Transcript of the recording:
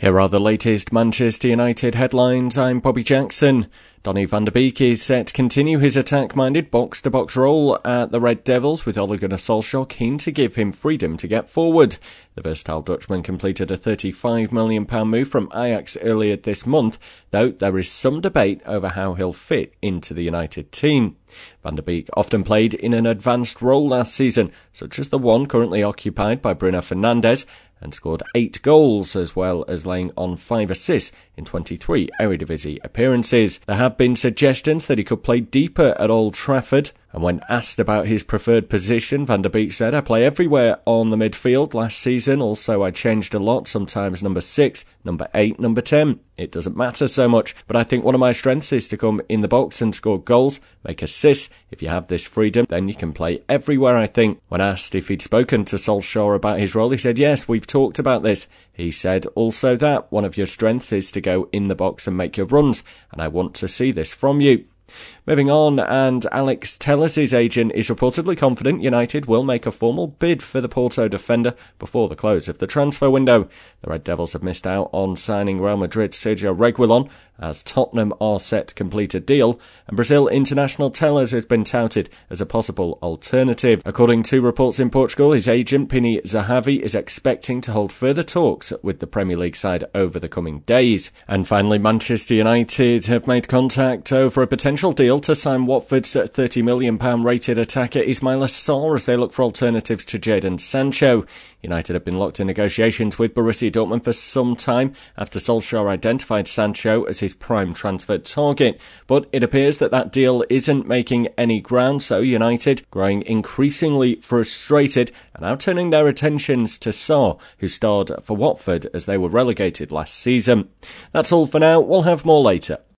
Here are the latest Manchester United headlines. I'm Bobby Jackson. Donny van de Beek is set to continue his attack-minded box-to-box role at the Red Devils, with Ole Gunnar Solskjaer keen to give him freedom to get forward. The versatile Dutchman completed a £35 million move from Ajax earlier this month, though there is some debate over how he'll fit into the United team. Van de Beek often played in an advanced role last season, such as the one currently occupied by Bruno Fernandes, and scored 8 goals, as well as laying on 5 assists in 23 Eredivisie appearances. There have been suggestions that he could play deeper at Old Trafford, and when asked about his preferred position, Van de Beek said, "I play everywhere on the midfield last season. Also, I changed a lot, sometimes number 6, number 8, number 10. It doesn't matter so much, but I think one of my strengths is to come in the box and score goals, make assists. If you have this freedom, then you can play everywhere, I think." When asked if he'd spoken to Solskjaer about his role, he said, "Yes, we've talked about this." He said also that one of your strengths is to go in the box and make your runs, and I want to see this from you. Moving on, and Alex Telles' agent is reportedly confident United will make a formal bid for the Porto defender before the close of the transfer window. The Red Devils have missed out on signing Real Madrid's Sergio Reguilon, as Tottenham are set to complete a deal, and Brazil international Telles has been touted as a possible alternative. According to reports in Portugal, his agent Pini Zahavi is expecting to hold further talks with the Premier League side over the coming days. And finally, Manchester United have made contact over a potential deal to sign Watford's £30 million rated attacker Ismaila Sarr as they look for alternatives to Jadon Sancho. United have been locked in negotiations with Borussia Dortmund for some time after Solskjaer identified Sancho as his prime transfer target, but it appears that that deal isn't making any ground, so United, growing increasingly frustrated, are now turning their attentions to Sarr, who starred for Watford as they were relegated last season. That's all for now. We'll have more later.